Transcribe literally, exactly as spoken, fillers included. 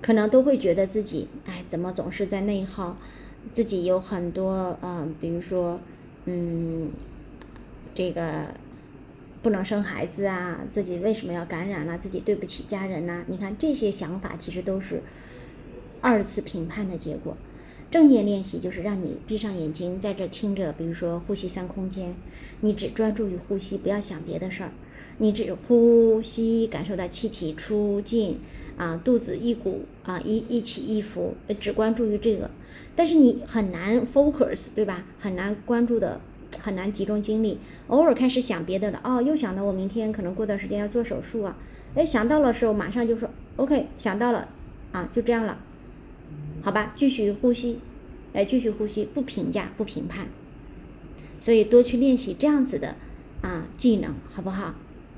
可能都会觉得自己哎怎么总是在内耗，自己有很多呃比如说嗯这个不能生孩子啊，自己为什么要感染了，自己对不起家人呐、啊，你看这些想法其实都是二次评判的结果。正念练习就是让你闭上眼睛，在这听着比如说呼吸三空间，你只专注于呼吸，不要想别的事儿，你只呼吸，感受到气体出进啊，肚子一鼓啊一一起一伏，只关注于这个，但是你很难 focus 对吧，很难关注的，很难集中精力，偶尔开始想别的了，哦又想到我明天可能过段时间要做手术啊，哎想到了时候马上就说 OK 想到了啊就这样了，好吧，继续呼吸，来继续呼吸，不评价不评判，所以多去练习这样子的啊技能，好不好？